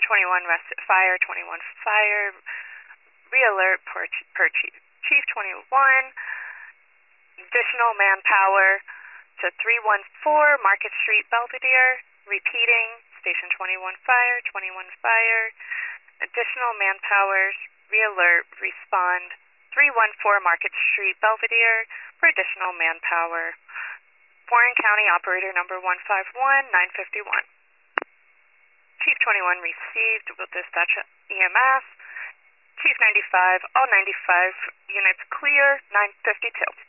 21 fire, 21 fire, re-alert per Chief 21, additional manpower to 314 Market Street, Belvedere, repeating, Station 21 fire, additional manpower, re-alert, respond, 314 Market Street, Belvedere, for additional manpower. Warren County Operator Number 151, 951. Chief 21 received, will dispatch EMS. Chief 95, all 95 units clear, 952.